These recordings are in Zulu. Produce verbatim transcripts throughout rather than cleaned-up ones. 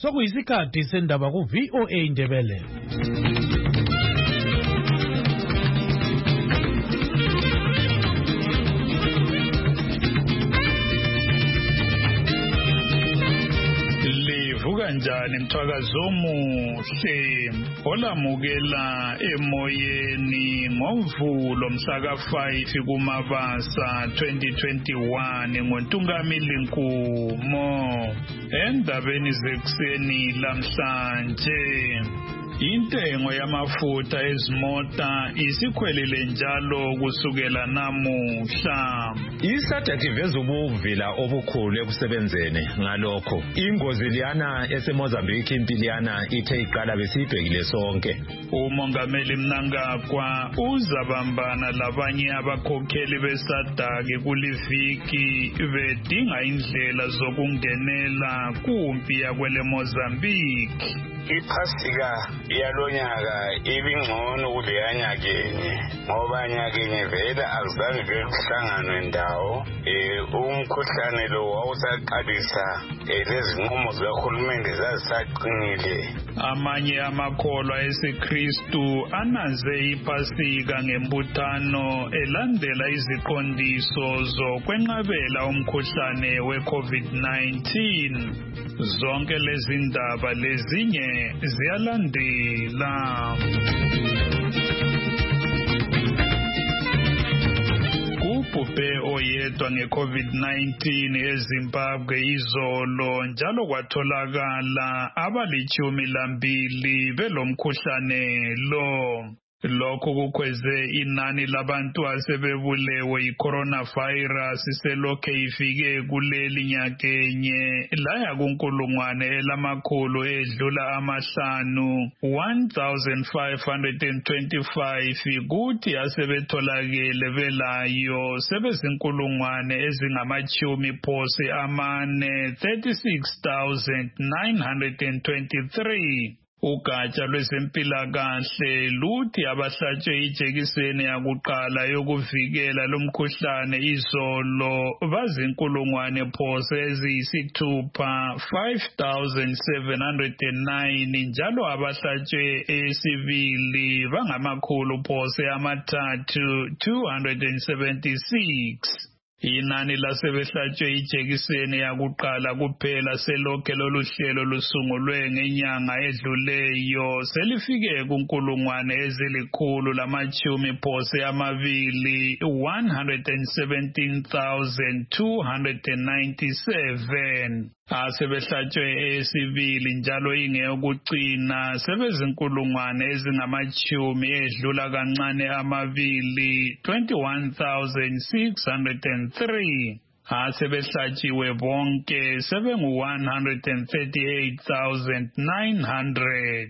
Sokuyisikhathi sendaba ku V O A Indebele. Kanjani mthwakazo omuhle olamukela emoyeni ngovulo mhla ka five kuMabasa twenty twenty-one ngoNtungamili Nkumo. Endabeni zekuseni lamhlanje intengo yamafutha ezimota isikhwelile njalo kusukela namuhla. Isadathu iveza ubuvila obukhulu ekusebenzeni ngalokho. Ingozi liyana eseMozambique impiliyana ithe iqala besibhekile sonke. Umongameli Mnangagwa uzabambana labanye abakhokheli besadaki kuliviki bedinga indlela zokungenela kumpi yakwele Mozambique. Iphasika yalonyaka ibingcono kuleya nyakenye ngoba nyakenye vele akuzange bekuhlanganwe ndawo eh umkhuhlane lo wawusaqalisa lezinqumo zikahulumende zazisaqinile. Amanye amakholwa esiKristu ananze iphasika ngembuthano elandela iziqondiso zokwenqabela umkhuhlane we-COVID nineteen. Zonke lezi ndaba lezinye ziyalandela. Kubhubhe oyedwa nge-COVID nineteen eZimbabwe izolo njalo kwatholakala abalichumi lambili belomkhuhlane lo. Lokho kukhweze inani labantu asebebulewe i-coronavirus selokhe ifike kuleli nyakenye laya kunkulungwane elamakhulu edlula amahlanu one thousand five hundred twenty-five kuthi asebetholakele belayo sebezinkulungwane ezingamachumi phose amane thirty-six thousand nine hundred twenty-three. Ugatsha lwezempilakahle luthi abahlatshwe ijekiseni yakuqala yokuvikela lomkhuhlane izolo bazinkulungwane phose eziyisithupha five thousand seven hundred nine njalo abahlatshwe esibili bangamakhulu phose amathathu two hundred seventy-six. Inani lasebehlatshwe ijekiseni yakuqala kuphela selokhe lolu hlelo lusungulwe ngenyanga edluleyo selifike kunkulungwane ezilikhulu lamachumi phose amabili one hundred seventeen thousand two hundred ninety-seven. Asebehlatshwe esibili njalo ingeyokucina sebezinkulungwane ezingamachumi edlula kancane amabili twenty-one thousand six hundred three. Asebehlatshiwe bonke sebengu one hundred thirty-eight thousand nine hundred.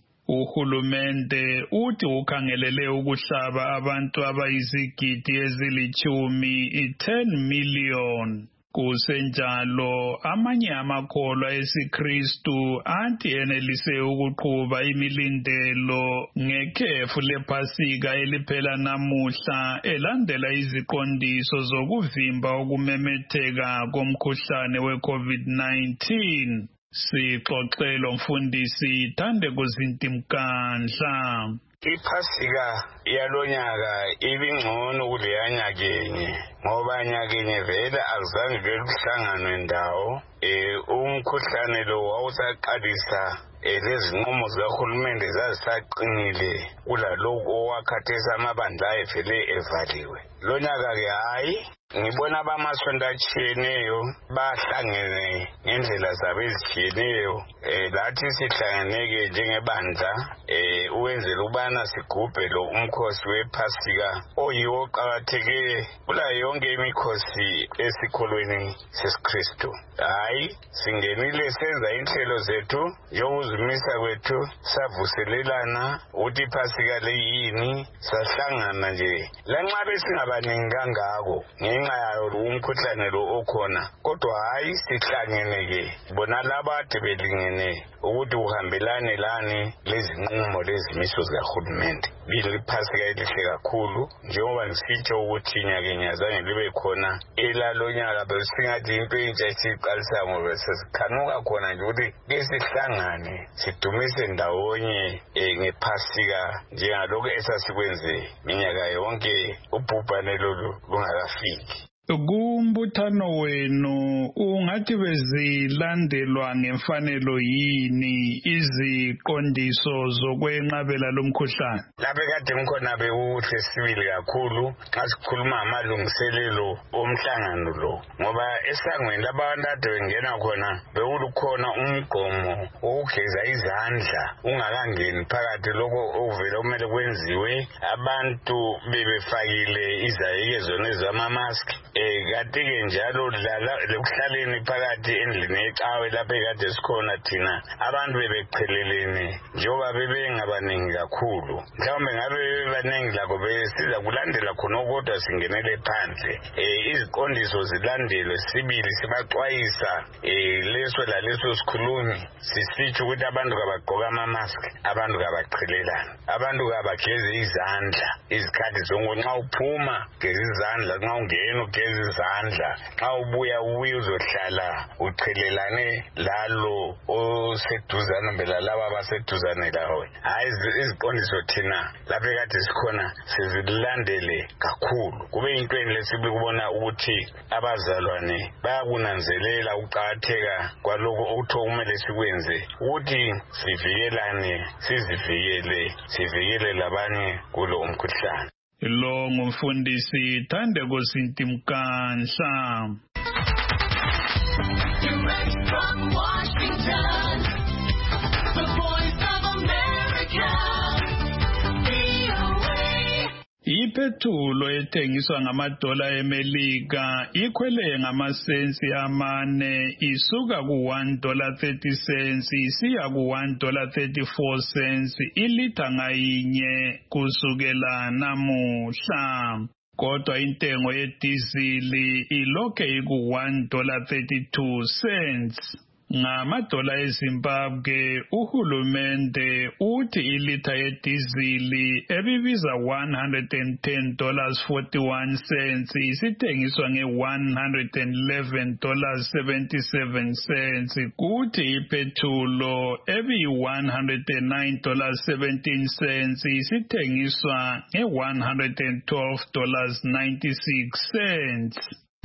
Uhulumende uthi ukhangelele ukuhlaba abantu abayizigidi ezilichumi ten million. Kusenjalo amanye amakholwa esiKristu athi enelise ukuqhuba imilindelo ngekhefu lephasika eliphela namuhla elandela iziqondiso zokuvimba ukumemetheka komkhuhlane we-COVID nineteen. Sixoxelo mfundisi Thandeko Zintimkandla. Iphasika yalonyaka ibingcono kuleya nyakenye ngoba nyakenye vele akuzange bekuhlanganwe ndawo eh umkhuhlane lo wawusaqalisa lezinqumo zikahulumende zazisaqinile kulaloku owakhathesa amabandla evele evaliwe. Lonyaka ke hayi ngibona abamasonto atshiyeneyo bahlangene ngendlela zabo ezitshiyeneyo eh lathi sihlangeneke njengebandla eh uwenzela ubana sigubhe lo umkhosi wephasika oyiwo oqakatheke kulayo yonke imikhosi esikholweni sesiKristu. Hayi singenile senza inhlelo zethu yokuzimisa kwethu savuselelana ukuthi iphasika leyini sahlangana nje lanxa besingabaningi kangako ngenxa ngenxa yayo umkhuhlane lo okhona kodwa hayi sihlangeneke bona laba ade belingene ukuthi uhambelane lani lezinqumo lezimiso zikahulumende biliphasika elihle kakhulu njengoba ngisitsho ukuthi inyaka azange libe khona elalonyaka besingathi into entsha esiqalisa ngoba sesikhanuka khona nje ukuthi ke sihlangane sidumise ndawonye ngephasika njengalokho esasikwenze minyaka yonke ubhubhane lolu lungakafiki. Kumbuthano wenu ungathi bezilandelwa ngemfanelo yini iziqondiso zokwenqabela lomkhuhlane? Lapho kade ngikhona bekuhle sibili kakhulu xa sikhuluma amalungiselelo omhlangano lo ngoba esangweni labantu ade bengena khona bekulukhona umgomo wokugeza izandla ungakangeni phakathi lokho okuvela kumele kwenziwe abantu bebefakile izayeke zona ezama-mask eh kade-ke njalo lekuhlaleni phakathi endlini ecawe lapho ekade sikhona thina abantu bebechelelene njengoba bebengabaningi kakhulu mhlawumbe ngabe bebaningi lakho besiza kulandela khona kodwa singenele phandle eh iziqondiso zilandelwe sibili sibaxwayisa eh leso laleso sikhulumi sisitsho ukuthi abantu kabagqoka ama-mask abantu kabachelelana abantu kabageze izandla izikhathi zonke nxa uphuma geza izandla nxa ungena ugeza izandla xa ubuya ubuye uzohlala uchelelane lalo oseduzane mbela laba abaseduzane lawe hayi iziqondiso thina lapho ekade sikhona sizilandele kakhulu kube into lesibili kubona ukuthi abazalwane bayakunanzelela ukuqakatheka kwaloko okuthiwa kumele sikwenze ukuthi sivikelane sizivikele sivikele labanye kulo umkhuhlane. Lo ngumfundisi Thandeko Sintimkanhla. Direct from Washington, the Voice of America, V O A. Iphethulo ethengiswa ngamadola eMelika ikhwele ngamasensi amane isuka ku one dollar thirty cents isiya ku one dollar thirty-four cents ilitha ngayinye kusukela namuhla. Kodwa intengo yedizili ilokhe iku one dollar thirty-two cents. Ngamadola eZimbabwe uhulumende uthi ilitha yedizili ebibiza one hundred ten dollars forty-one cents isithengiswa nge one hundred eleven dollars seventy-seven cents kuthi iphethulo ebi one hundred nine dollars seventeen cents isithengiswa nge one hundred twelve dollars ninety-six cents.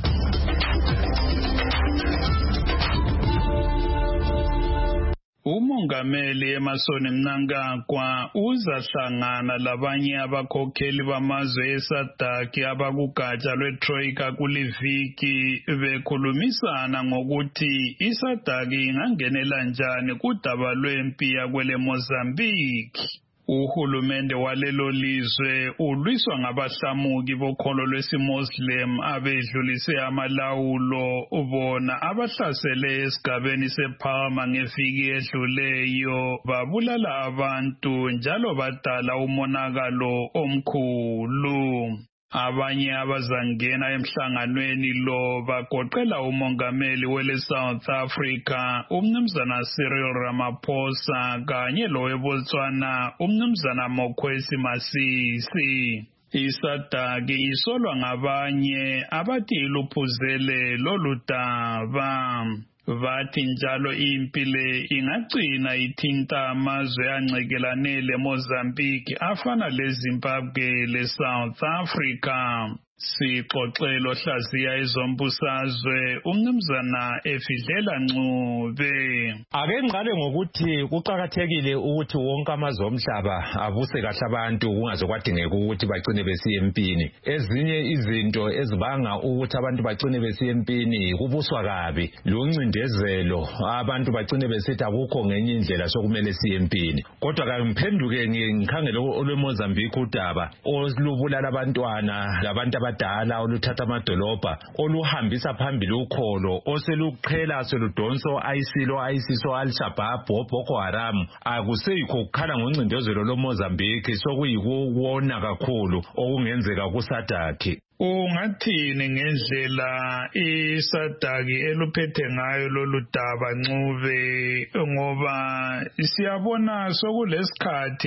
Umongameli Emmerson Mnangagwa uzahlangana labanye abakhokheli bamazwe eSADC abakugatsha lweTroika kuliviki bekhulumisana ngokuthi iSADC ingangenela njani kudaba lwempi yakwele Mozambique. Uhulumende walelo lizwe ulwiswa ngabahlamuki bokholo lwesimuslim abedlulise amalawulo bona abahlasele esigabeni sePalma ngeviki edluleyo babulala abantu njalo badala umonakalo omkhulu. Abanye abazangena emhlanganweni lo bagoqela umongameli wele South Africa umnumzana Cyril Ramaphosa kanye lo weBotswana umnumzana Mokwesi Masisi. ISADC isolwa ngabanye abathi iluphuzele lolu daba. Vathi njalo impile ingagcina ithinta amazwe ancekelane leMozambique afana leZimbabwe leSouth Africa. Sixoxelo hlaziya ezombusazwe umnumzana Efidlela Ncube. Ake ngiqale ngokuthi kuqakathekile ukuthi wonke amazwe omhlaba abuse kahle abantu kungaze kwadingeka ukuthi bagcine besiye empini. Ezinye izinto ezibanga ukuthi abantu bagcine besiye empini kubuswa kabi loncindezelo abantu bagcine besithi akukho ngenye indlela sokumele siye empini. Kodwa ke ngiphenduke ngikhangele olweMozambique udaba olubulala abantwana labantu dala oluthatha amadolobha oluhambisa phambili ukholo oseluqhela seludonso ayisilo ayisiso al-Shabaab Boko Haram akuseyikho ukukhala ngoncindezelo loMozambique sokuyikuwona kakhulu okungenzeka kuSADC. Ungathini ngendlela isadaki eluphethe ngayo lolu daba Ncube ngoba siyabona sokulesikhathi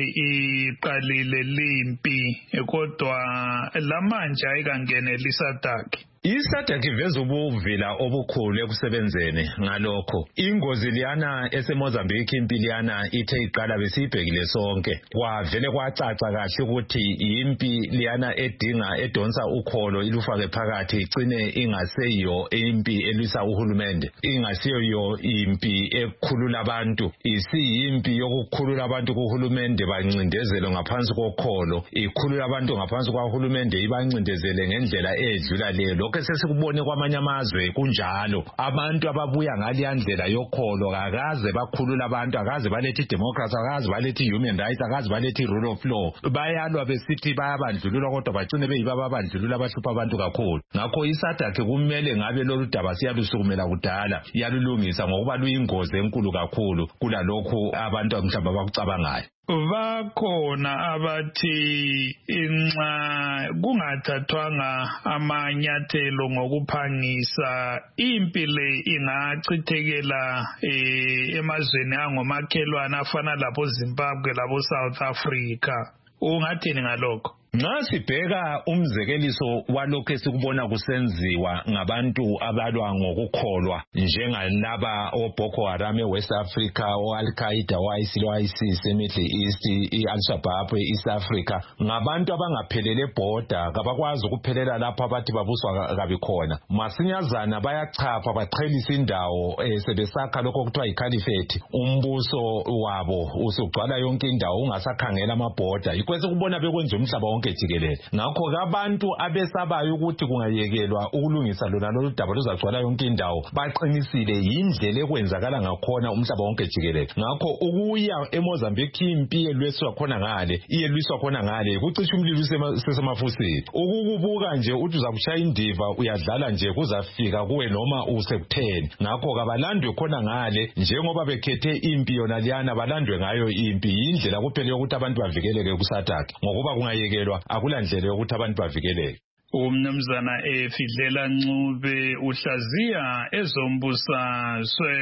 iqalile limpi kodwa lamanje ayikangeneli isadaki. Isadaki iveza ubuvila obukhulu ekusebenzeni ngalokho. Ingozi liyana eseMozambique impi liyana ithe iqala besibhekile sonke. Kwavele kwacaca kahle ukuthi impi liyana edinga edonsa ukholo ilufake phakathi igcine ingaseyo impi elwisa uhulumende. Ingasiyo impi ekhulula abantu. Isiyimpi yokukhulula abantu kuhulumende bancindezelo ngaphansi kokholo. Ikhulula abantu ngaphansi kwahulumende ibancindezele ngendlela edlula leyo. Sesikubone kwamanye amazwe kunjalo abantu ababuya ngaliya ndlela yokholo akaze bakhulula abantu akaze balethe idemocracy akaze balethe human rights akaze balethe rule of law bayalwa besithi bayabandlulula kodwa bagcine beyibaba abandlulula abahlupha abantu kakhulu. Ngakho isadaki kumele ngabe lolu daba siyalusukumela kudala yalulungisa ngokuba luyingozi enkulu kakhulu kulalokho abantu mhlawumbe bakucabangayo. Bakhona abathi inxa kungathathwanga amanyathelo ngokuphangisa impi le ingachithekela emazweni angomakhelwane afana labo Zimbabwe labo South Africa. Ungathini ngalokho? Nxa sibheka umzekeliso walokho esikubona kusenziwa ngabantu abalwa ngokukholwa njengalaba oBoko Haram eWest Africa, oAl-Qaeda, oISIL, oISIS eMiddle East, iAl-Shabaab eEast Africa, ngabantu abangaphelele border kabakwazi ukuphelela lapho abathi babuswa kabi khona. Masinyazana bayachapha baqhelisa indawo sebesakha lokho kuthiwa iCaliphate. Umbuso wabo usugcwala yonke indawo ungasakhangela amaborder. Ikwese kubona bekwenza umhlaba wonke jikelele. Ngakho abantu abesabayo ukuthi kungayekelwa ukulungisa lona lolu daba luzagcwala yonke indawo baqinisile yindlela ekwenzakala ngakhona umhlaba wonke jikelele. Ngakho ukuya eMozambique impi elweswa khona ngale iyelwiswa khona ngale kucisha umlilo usesemafusini. Ukukubuka nje uthi uzakushaya indiva uyadlala nje kuzafika kuwe noma usekutheni. Ngakho kabalandwe khona ngale njengoba bekhethe impi yona liyana balandwe ngayo impi indlela kuphela ukuthi abantu bavikeleke kusadaki ngokuba kungayekelwa akula ndlela yokuthi abantu bavikeleke. Umnumzana Efidlela Ncube uhlaziya ezombusazwe.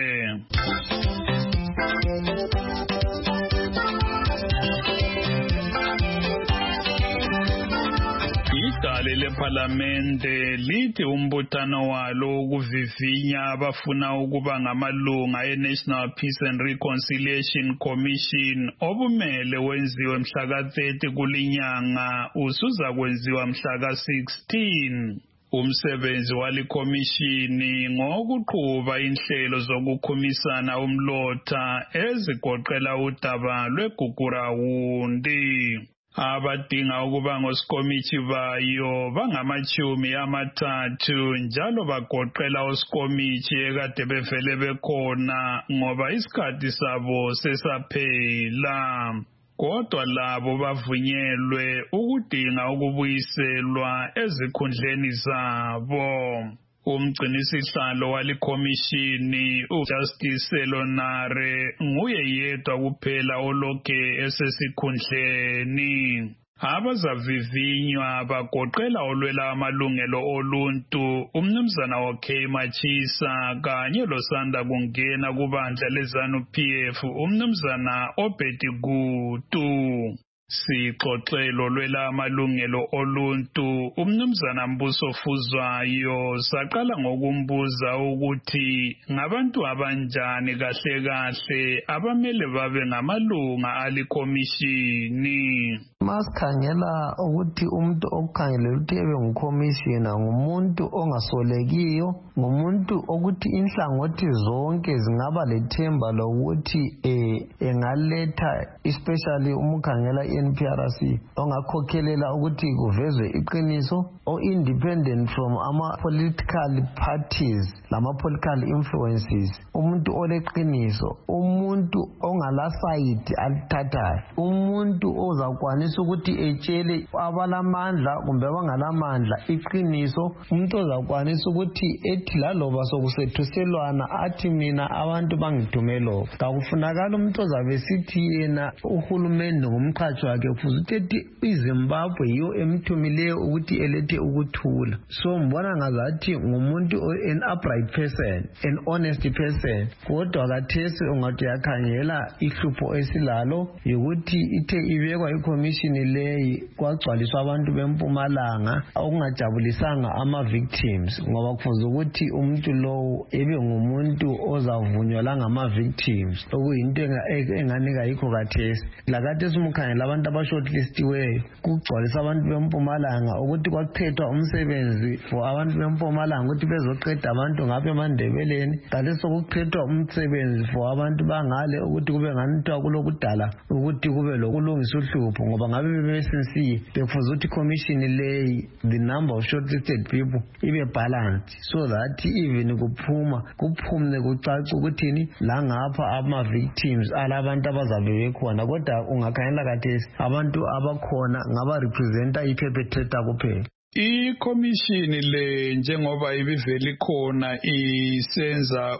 Idale leParlamente lithi umbuthano walo ukuvivinya abafuna ukuba ngamalunga eNational Peace and Reconciliation Commission obumele wenziwe mhla ka thirty kulinyanga usuza kwenziwa mhla ka sixteen. Umsebenzi walikhomishini ngokuqhuba inhlelo zokukhumisana umlotha ezigoqela udaba lweGugurawundi. Abadinga ukuba ngosikomithi bayo bangamachumi amathathu njalo bagoqela osikomithi ekade bevele bekhona ngoba isikhathi sabo sesaphela. Kodwa labo bavunyelwe ukudinga ukubuyiselwa ezikhundleni zabo. Umgcinisihlalo walikhomishini uJustice Selonare nguye yedwa kuphela olokhe esesikhundleni. Abazavivinywa bagoqela olwela amalungelo oluntu umnumzana wakhe Machisa kanye losanda kungena kubandla leZANU-P F umnumzana Obedi Gutu. Sixoxelo lwela amalungelo oluntu umnumzana Mbuso Fuzwayo saqala ngokumbuza ukuthi ngabantu abanjani kahle kahle abamele babe ngamalunga alikhomishini. Masikhangela ukuthi umuntu okukhangelela ukuthi ebe ngukhomishina ngumuntu ongasolekiyo, ngumuntu ukuthi inhlangothi zonke zingaba lethemba lokuthi eh engaletha especially umukhangela i-N P R C ongakhokhelela ukuthi kuvezwe iqiniso o independent from ama political parties lama political influences, umuntu oleqiniso, umuntu umuntu ongalasayidi alithathayo, umuntu ozakwanisa ukuthi etshele abalamandla kumbe abangalamandla iqiniso, umuntu ozakwanisa ukuthi ethi laloba sokusethuselwana athi mina abantu bangithume lo. Kakufunakala umuntu ozabe sithi yena uhulumende ngumqhatshi wakhe kufuze ukuthi ethi iZimbabwe yiyo emthumileyo ukuthi elethe ukuthula. So mbona ngazathi ngumuntu an upright person, an honest person. Kodwa kathesi ungathi yakhangela ihlupho esilalo yokuthi ithe ibekwa ikhomishini leyi kwagcwaliswa abantu beMpumalanga okungajabulisanga ama-victims, ngoba kufuze ukuthi umuntu lowo ebe ngumuntu ozavunywa la ngama-victims, okuyinto enganika yikho kathesi. Lakathesi umkhangela abantu abashortlistiweyo kugcwalisa abantu beMpumalanga ukuthi kwakukhethwa umsebenzi for abantu beMpumalanga ukuthi bezoqeda abantu ngapha eMandebeleni, kanti sokukhethwa umsebenzi for abantu bangale ukuthi kube nganithwa kulokudala ukuthi kube lokulungisa uhlupho, ngoba ngabe bebesinsiye bekufuze ukuthi commission leyi the number of shortlisted people ibe balanced so that even kuphuma kuphumne kucaca ukuthini la ngapha ama-victims alabantu abazabe bekhona. Kodwa ungakhangela kathesi abantu abakhona ngaba representa i-perpetrator kuphela. Ikhomishini le njengoba ibivela ikhona isenza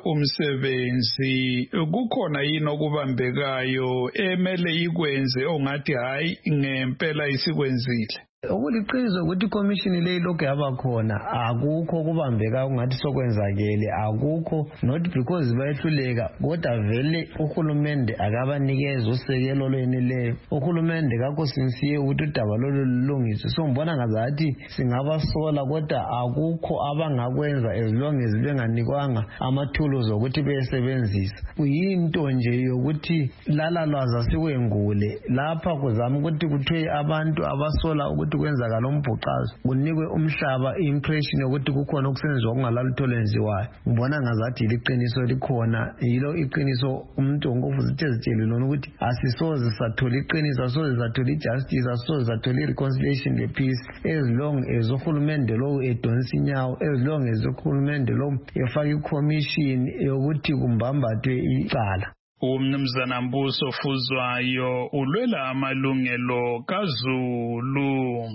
umsebenzi, kukhona yini okubambekayo emele ikwenze ongathi hayi ngempela isikwenzile? Okuliqiniso ukuthi ikhomishini leyi lokhu yabakhona akukho kubambeka ungathi sokwenzakele, akukho, not because bayehluleka, kodwa vele uhulumende akabanikeza usekelo lweneleyo. Uhulumende kakho sinsiye ukuthi udaba lolu lulungiswe. So mbona ngazathi singabasola, kodwa akukho abangakwenza as long as benganikwanga amathuluzi ukuthi beyesebenzisa. Kuyinto nje yokuthi lala lwaza sikwengule lapha kuzama ukuthi kuthiwe abantu abasola ukuthi kwenzakala umbhuqazo kunikwe umhlaba impression yokuthi kukhona okusenziwa okungalalutho lenziwayo. Ngibona ngazathi liqiniso likhona, yilo iqiniso umuntu ongofuza ukuthi ezitshele lona ukuthi asisoze sathola iqiniso, asisoze sathola ijustice, asisoze sathola ireconciliation le-peace as long as uhulumende lowo edonsa inyawo, as long as uhulumende lowo efaka ikhomishini yokuthi kumbambathwe icala. Umnumzana Mbuso Fuzwayo ulwela amalungelo kaZulu.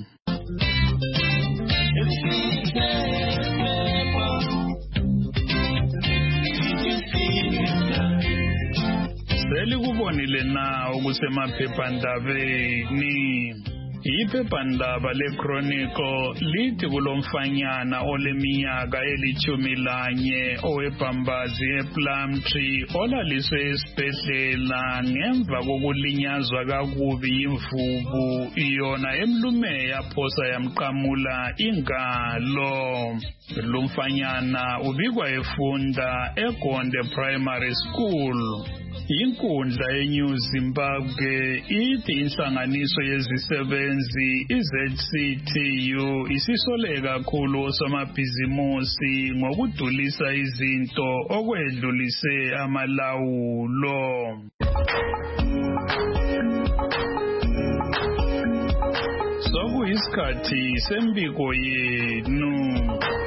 Selikubonile na okusemaphephandabeni. Iphephandaba leChronicle lithi kulomfanyana oleminyaka elithumi lanye owebhambazi ePlumtree olaliswe esibhedlela ngemva kokulinyazwa kakubi yimvubu iyona emlume yaphosa yamqamula ingalo. Lumfanyana ubikwa efunda eGonde Primary School. Inkundla yeNew Zimbabwe ithi inhlanganiso yezisebenzi iZ C T U isisole kakhulu osomabhizimusi ngokudulisa izinto okwedlulise amalawulo. Sokuyisikhathi sembiko yenu.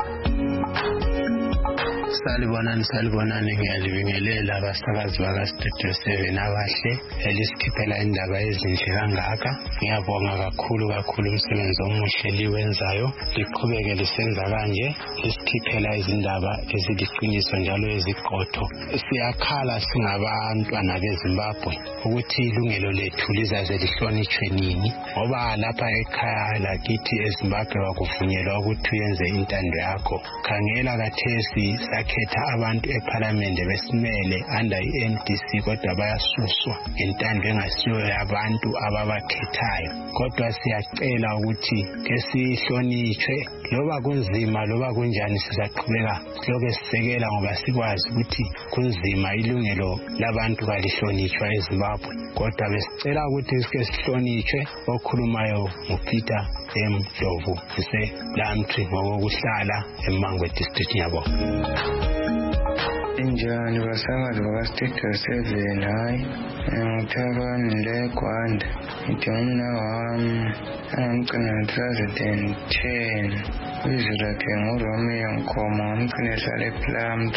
Salibonani salibonani ngiyalibingelela abasakazi bakaStudio seven abahle elisikhiphela indaba ezinhle kangaka. Ngiyabonga kakhulu kakhulu umsebenzi omuhle liwenzayo, liqhubeke lisenza kanje lisikhiphela izindaba eziliqiniso njalo eziqotho. Siyakhala singabantwana beZimbabwe ukuthi ilungelo lethu lizaze lihlonitshwe nini, ngoba lapha ekhaya lakithi eZimbabwe wakuvunyelwa ukuthi uyenze intando yakho. Khangela kathesi sakhetha abantu eParliament besimele under i-N D C kodwa bayasuswa intando engasiyo yabantu ababakhethayo. Kodwa siyacela ukuthi ke sihlonitshwe, loba kunzima loba kunjani sizaqhubeka lokho sisekela ngoba sikwazi ukuthi kunzima ilungelo labantu kalihlonitshwa eZimbabwe. Kodwa besicela ukuthi sike sihlonitshwe. Okhulumayo nguPeter M Dlovu ePlumtree ngokuhlala eMangwe District. Ngiyabonga. Injani basakazi bakaStudio seven? Hayi, ngithabani leGwanda, ngithi umnawami angimgcina two thousand ten. Ibizo lakhe nguRomeo Nkomo, ngamgcina ehlala ePlumtree.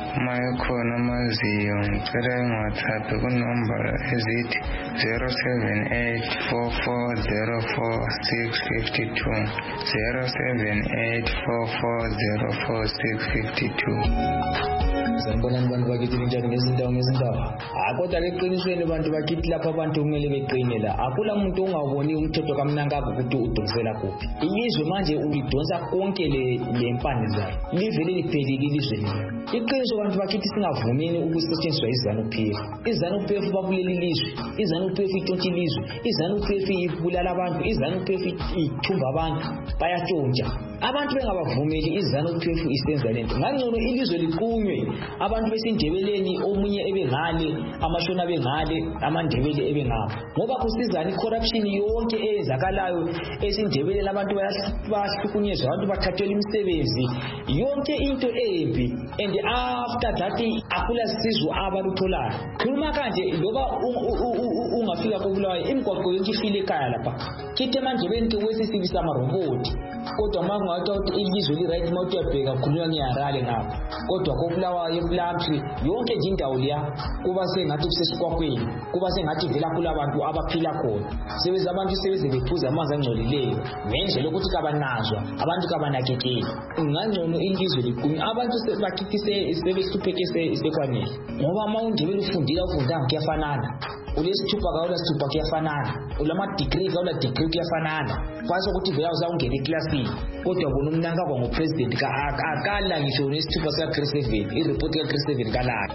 uma ekhona amaziyo ngicela ngi-WhatsApp kunombolo ezithi zero seven eight four four zero four six five two zero seven eight four four zero four six five two. Sanibonani bantu bakithi njani ngezindawo ngezindawo. Hayi kodwa ke qinisweni bantu bakithi lapha abantu kumele beqine la. Akula umuntu ongawuboni umthetho kamnankabo ukuthi udonsela kuphi. Ilizwe manje ulidonsa konke le lempande zayo. Livele liphelile ilizwe lelo. Iqiniso bantu bakithi singavumeni ukusetshenziswa izanu P F. Izanu P F babuleli ilizwe. Izanu P F itshontsha ilizwe. Izanu P F ibulala abantu. Izanu P F ithumba abantu. Bayatshontsha. Abantu bengabavumeli izanu P F isenza lento. Ngangcono ilizwe liqunywe. Abantu besindebeleni omunye ebengale amashona bengale amandebele ebengapha ngoba kusizana icorruption yonke eyenzakalayo esindebeleni abantu bayahlukunyezwa abantu bathathelwa imisebenzi yonke into embi and after that akula sizwe abalutholayo khuluma kanje loba ungafika kobulawayo imigwaqo yonke ifile ekhaya lapha kithe manje bente wesisibisa amaroboti kodwa mangathi ukuthi ilizwe li right mawuthi uyabheka khulunywa ngiyarale ngapha kodwa kobulawayo ePlumtree yonke nje indawo leya kuba sengathi kusesikwakweni kuba sengathi vela kula abantu abaphila khona sebeze abantu sebeze bephuza amanzi angcolileyo ngenje lokuthi kabanazwa abantu kabanakekeli ngangcono ilizwe liqunywe abantu sebakhithise sebehlupheke sekwanele ngoba mawundibela ufundile ufundanga kuyafanana ulesithupha kaula sithupha kuyafanana ulama degree kaula degree kuyafanana kwaso ukuthi vela uzawungena eclassini kodwa bona umnanka kwa ngopresident ka akala ngisho nesithupha sika grade seven ireport ka grade seven kalala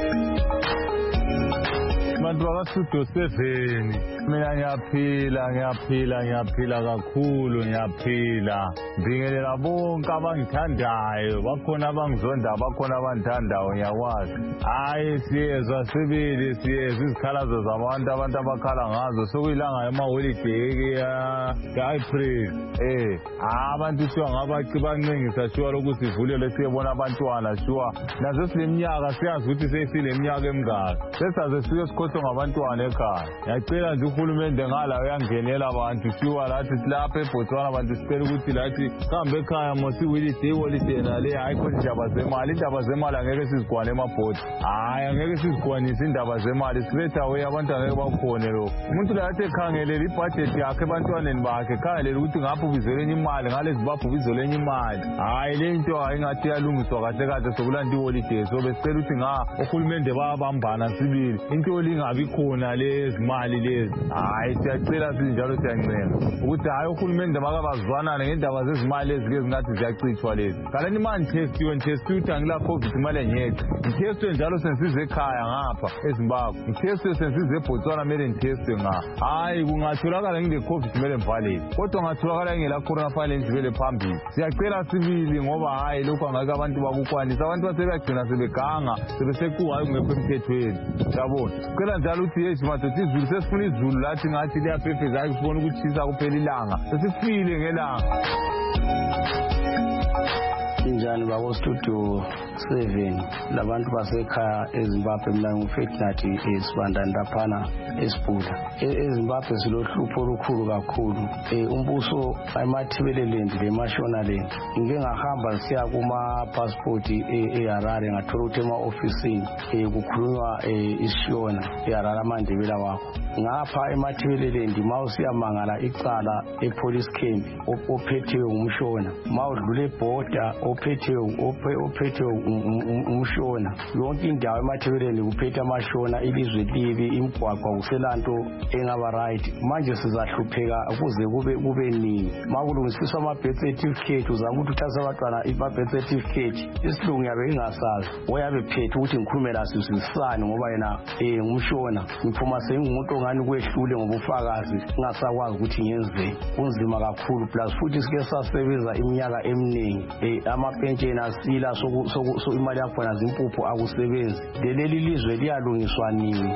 bantu bakastudio seven mina ngiyaphila ngiyaphila ngiyaphila kakhulu ngiyaphila ngibingelela bonke abangithandayo bakhona abangizonda bakhona abangithandayo ngiyakwazi hayi siyezwa sibili siyezwa izikhalazo zabantu abantu abakhala ngazo sokuyilanga yamaholiday ya-April eh abantu shuwa ngabaci bancengisa shuwa lokuthi sivulele siyebona abantwana shuwa nazo sileminyaka siyazi ukuthi seyileminyaka emingaka sesaze sike sikhohlwe ngabantwana ekhaya ngiyacela nje uhulumende ngala uyangenela abantu shuwa lathi silapha eBotswana abantu sicela ukuthi lathi kambe ekhaya mosi holiday holiday nale hayi khona indaba zemali indaba zemali angeke sizigwane emabhodi hayi angeke sizigwanise indaba zemali siletha we abantu angeke bakhone lo umuntu lathi ekhangelela ibudget yakhe ebantwaneni bakhe ekhangelela ukuthi ngapho ubizeleni imali ngale Zimbabwe ubizeleni imali hayi lento ayingathi yalungiswa kahle kahle sokulanda iholiday so besicela ukuthi nga uhulumende bayabambana sibili into lingabi khona lezi mali lezi hayi siyacela sinjalo siyancenga ukuthi hayi uhulumende makabazwanane ngendaba zezimali ezike zingathi ziyachithwa lezi kalani manje testiwe testiwe ukuthi angila covid imali engekho ngitestiwe njalo sensize ekhaya ngapha eZimbabwe ngitestiwe sensize eBotswana mele ngitestiwe nga hayi kungatholakala ngile covid mele mvalele kodwa ngatholakala ngela corona file ngivele phambili siyacela sibili ngoba hayi lokho angeke abantu bakukwanisa abantu basebegcina sebeganga sebesekuwa hayi ngekho emthethweni yabona cela njalo ukuthi yethi madoda izulu sesifuna izulu lathi ngathi liyafefeza hayi sibona ukuthisa kuphela ilanga sesifile ngelanga injani bako studio seven labantu basekhaya eZimbabwe mina ngufetnathi esibandani laphana esibhuda eZimbabwe silohlupho olukhulu kakhulu umbuso emathibeleland lemashonaland ngike ngahamba siya kuma passport eHarare ngathola ukuthi ema-ofisini kukhulunywa isiShona eHarare amandebela wakho ngapha emathibeleland mawusiyamangala icala epolice camp ophethiwe ngumshona mawudlula ebhoda ophethiwe ophethiwe umshona yonke indawo emathebeleni kuphethe amashona ilizwe libi imigwaqo kuselanto engaba right manje sizahlupheka kuze kube kube nini makulungisiswa ama birth certificate uzama ukuthi uthathe abantwana i birth certificate isilungu yabe ingasazi oyabe phethe ukuthi ngikhulume laso sisani ngoba yena eh ngumshona ngiphuma sengumuntu ongani kwehlule ngobufakazi ngingasakwazi ukuthi ngenzeni kunzima kakhulu plus futhi sike sasebenza iminyaka eminingi eh amapensheni asila soku so imali yakho nazimpuphu akusebenzi leli lizwe liyalungiswa nini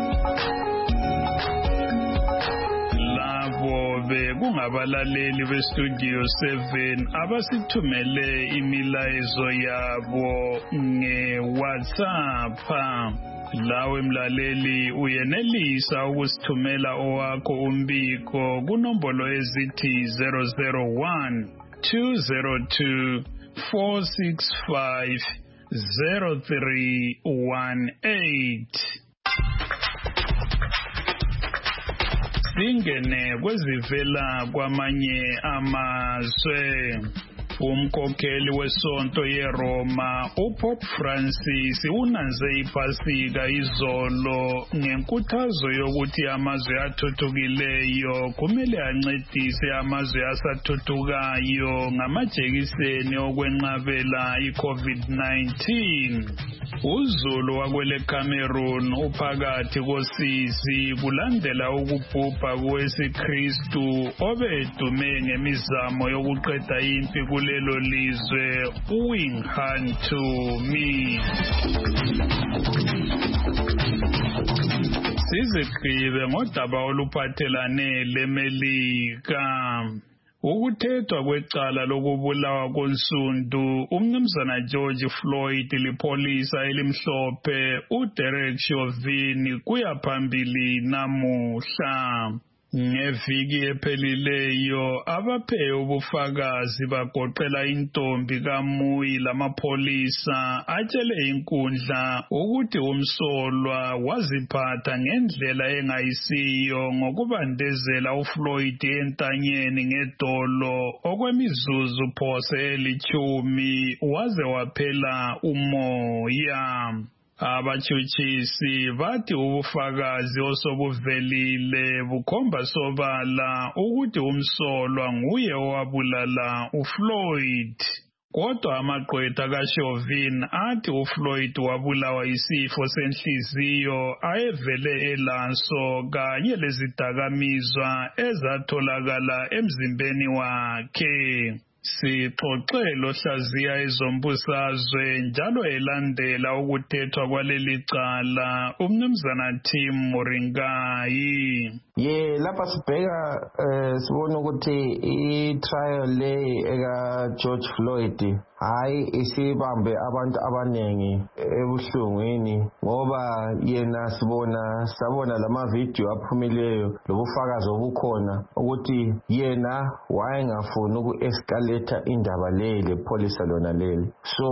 labo bekungabalaleli bestudio seven abasithumele imilayezo yabo ngeWhatsApp lawe mlaleli uyenelisa ukusithumela owakho umbiko kunombolo ezithi zero zero one two zero two four six five zero three one eight. Singene kwezivela kwamanye amazwe. Umkhokheli wesonto yeRoma uPope Francis unanze iPasika izolo ngenkuthazo yokuthi amazwe athuthukileyo kumele ancedise amazwe asathuthukayo ngamajekiseni okwenqabela iCovid nineteen. Uzulu wakwele Cameroon uphakathi kosisi kulandela ukubhubha kwesikristu obedume ngemizamo yokuqeda impi kulelo lizwe uWingham Tumi. Sizigqibe ngodaba oluphathelane leMelika. Ukuthethwa kwecala lokubulawa konsundu umnumzana George Floyd lipholisa elimhlophe uDerek Chauvin kuyaphambili namuhla. Ngeviki ephelileyo abaphe ubufakazi bagoqela intombi kaMuyi lamapholisa atshele inkundla ukuthi umsolwa waziphatha ngendlela engayisiyo ngokubandezela uFloyd entanyeni ngedolo okwemizuzu phose elithumi waze waphela umoya. Abatshutshisi bathi ubufakazi osobuvelile bukhomba sobala ukuthi umsolwa nguye owabulala uFloyd. Kodwa amagqwetha kaChauvin athi uFloyd wabulawa isifo senhliziyo ayevele elaso kanye lezidakamizwa ezatholakala emzimbeni wakhe. Sixoxe lohlaziya ezombusazwe njalo elandela ukuthethwa kwaleli cala umnumzana Tim Moringai. Ye lapha sibheka sibona ukuthi i-trial le eka George Floyd hayi isibambe abantu abanengi ebuhlungwini ngoba yena sibona sabona lama video aphumileyo lobufakazi obukhona ukuthi yena wayengafuni uku-escalate indaba le lepolisa lona leli. So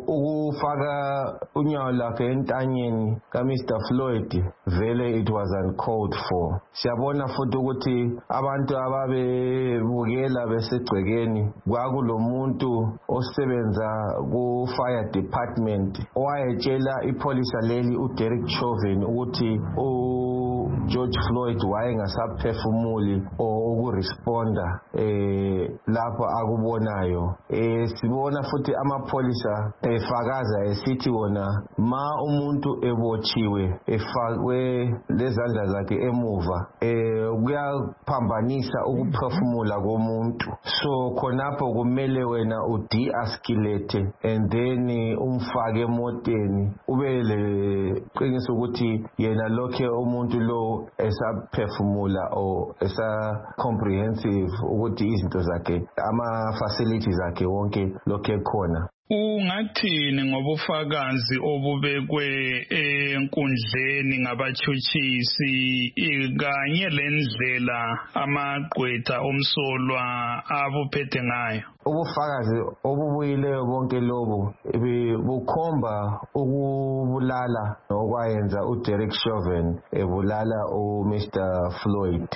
ukufaka unyawo lakhe entanyeni ka Mister Floyd vele it was uncalled for. Siyabona futhi ukuthi abantu ababebukela besegcekeni kwakulomuntu osebenza ku fire department owayetshela ipolisa leli uDerek Chauvin ukuthi u George Floyd wayengasaphefumuli ukuresponda eh lapho akubonayo. Eh sibona futhi amapolisa efakaza esithi wona ma umuntu ebotshiwe efakwe lezandla zakhe emuva eh kuyaphambanisa ukuphefumula komuntu. So khonapho kumele wena ude-escalate and then umfake emoteni ube leqiniso ukuthi yena lokhe umuntu lo esaphefumula o esa comprehensive ukuthi izinto zakhe ama facilities zakhe wonke lokhe khona. Ungathini ngobufakazi obubekwe enkundleni ngabatshutshisi kanye lendlela amagqwetha omsolwa abuphethe ngayo? Ubufakazi obubuyileyo bonke lobo bukhomba ukubulala nokwayenza uDerek Chauvin ebulala uMister Floyd.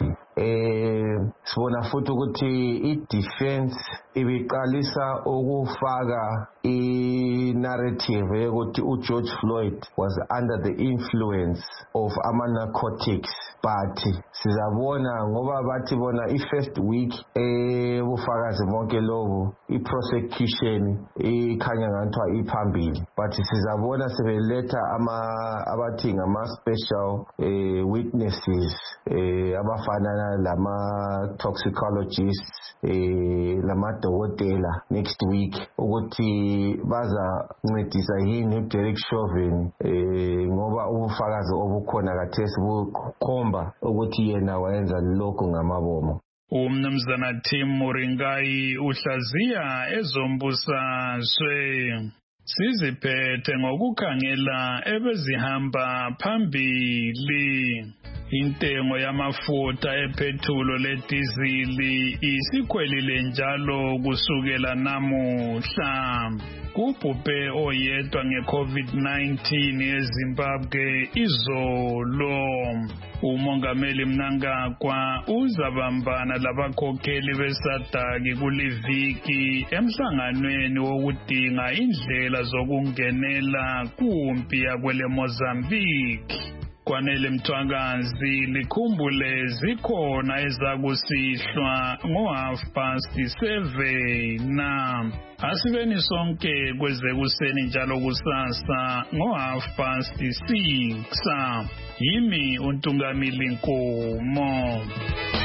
Eh sibona futhi ukuthi i-defense ibiqalisa ukufaka i-narrative yokuthi uGeorge Floyd was under the influence of ama-narcotics, but sizabona ngoba bathi bona i-first week ebufakazi bonke lobo i-prosecution ikhanya ngathiwa iphambili, but sizabona sebeletha ama abathi ngama-special eh, witnesses eh, abafana lama toxicologists eh, lamadokotela next week ukuthi baza ncedisa yini uDerek Chauvin eh, ngoba ubufakazi obukhona kathesi bukhomba ukuthi yena wayenza lokho ngamabomo. Umnumzana Tim Moringai uhlaziya ezombusazwe. Siziphethe ngokukhangela ebezihamba phambili. Intengo yamafutha ephethulo ledizili isikhwelile njalo kusukela namuhla. Kubhubhe oyedwa nge-COVID nineteen eZimbabwe izolo. Umongameli Mnangagwa uzabambana labakhokheli besadaki kuliviki emhlanganweni wokudinga indlela zokungenela kumpi yakwele Mozambique. Kwanele Mthwakazi likhumbule zikhona ezakusihlwa ngo half past seven na asibeni sonke kwezekuseni njalo kusasa ngo half past six. Yimi uNtungamili Nkomo.